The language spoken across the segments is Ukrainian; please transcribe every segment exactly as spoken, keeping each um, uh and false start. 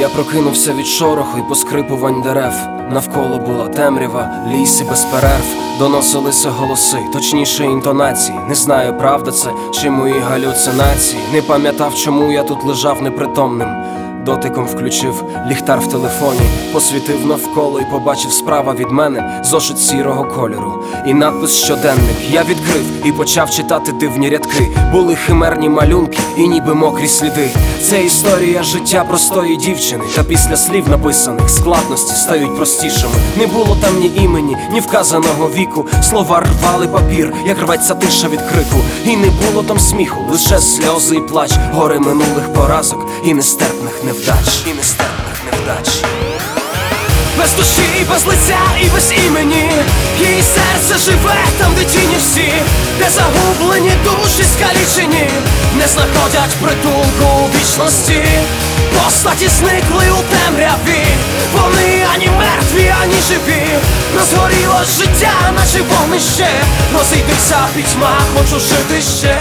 Я прокинувся від шороху і поскрипувань дерев. Навколо була темрява, ліс і без перерв. Доносилися голоси, точніше інтонації. Не знаю, правда це чи мої галюцинації. Не пам'ятав, чому я тут лежав непритомним. Дотиком включив ліхтар в телефоні, посвітив навколо і побачив справа від мене зошит сірого кольору і надпис «Щоденник». Я відкрив і почав читати дивні рядки. Були химерні малюнки і ніби мокрі сліди. Це історія життя простої дівчини. Та після слів написаних складності стають простішими. Не було там ні імені, ні вказаного віку. Слова рвали папір, як рветься тиша від крику. І не було там сміху, лише сльози і плач. Гори минулих поразок і нестерпних невдач. І нестерпних невдач. Без душі, без лиця і без імені. Її серце живе там, де тіні всі, де загублені душі скалічені, не знаходять притулку у вічності. Постаті зникли у темряві, вони ані мертві, ані живі. Розгоріло життя, наче вогнище. Розійдися, пітьма, хочу жити ще.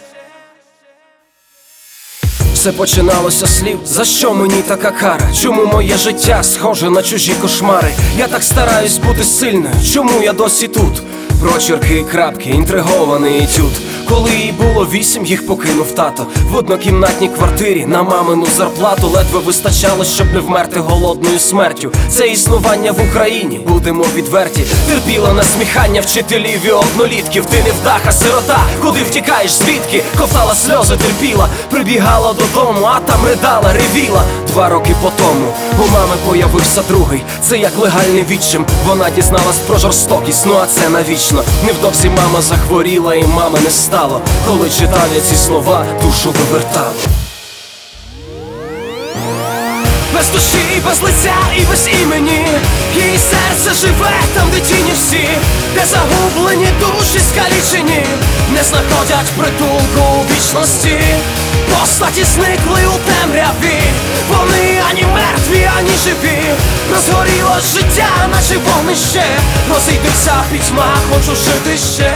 Все починалося слів, за що мені така кара? Чому моє життя схоже на чужі кошмари? Я так стараюсь бути сильною, чому я досі тут? Прочерки і крапки, інтригований етюд. Коли їй було вісім, їх покинув тато. В однокімнатній квартирі на мамину зарплату ледве вистачало, щоб не вмерти голодною смертю. Це існування в Україні, будемо відверті. Терпіла насміхання вчителів і однолітків. Ти невдаха, сирота, куди втікаєш, звідки? Ковтала сльози, терпіла, прибігала додому, а там ридала, ревіла. Два роки по тому у мами появився другий. Це як легальний відчим. Вона дізналась про жорстокість, ну а це навічно. Невдовзі мама захворіла і мами не стало. Коли читав я ці слова, душу вивертало. Без душі, без лиця і без імені. Її серце живе там, де тіні всі, де загублені душі скалічені, не знаходять притулку у вічності. Постаті зникли у темряві, вони ані мертві, ані живі. Розгоріло життя, наче вогнище. Розійдися, пітьма, хочу жити ще.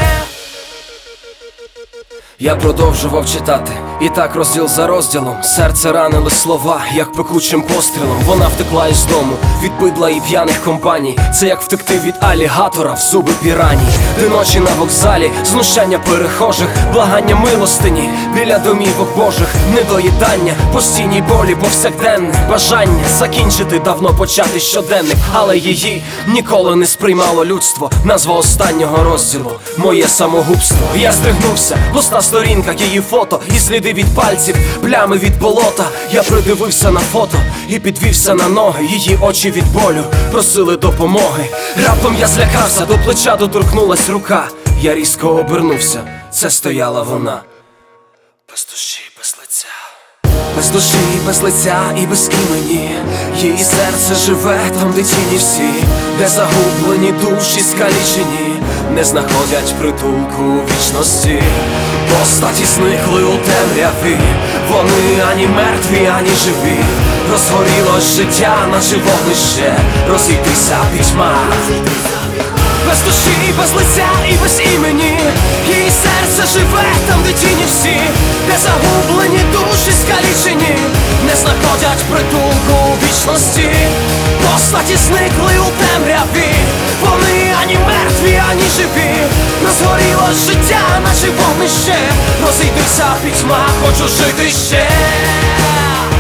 Я продовжував читати, і так розділ за розділом. Серце ранили слова, як пекучим пострілом. Вона втекла із дому, від бидла і п'яних компаній. Це як втекти від алігатора в зуби піраній. Де ночі на вокзалі, знущання перехожих, благання милостині біля домівок божих. Недоїдання, постійні болі, повсякденне бажання закінчити давно початий щоденник. Але її ніколи не сприймало людство. Назва останнього розділу – моє самогубство. Я здригнувся, пуста сторінка, її фото і сліди від пальців, плями від болота. Я придивився на фото і підвівся на ноги. Її очі від болю просили допомоги. Раптом я злякався, до плеча доторкнулась рука. Я різко обернувся, це стояла вона. Без душі, без лиця. Без душі, без лиця і без імені. Її серце живе там, де тіні всі, де загублені душі скалічені, не знаходять притулку у вічності. Постаті зникли у темряві, вони ані мертві, ані живі. Розгоріло життя, наче вогнище. Розійдися, пітьма. Без душі, без лиця і без імені. Її серце живе там, де тіні всі, де загублені душі скалічені, не знаходять притулку у вічності. Постаті зникли у темряві, вони ані мертві, ані живі. Розгоріло життя, наче вогнище. Розійдися, пітьма, хочу жити ще.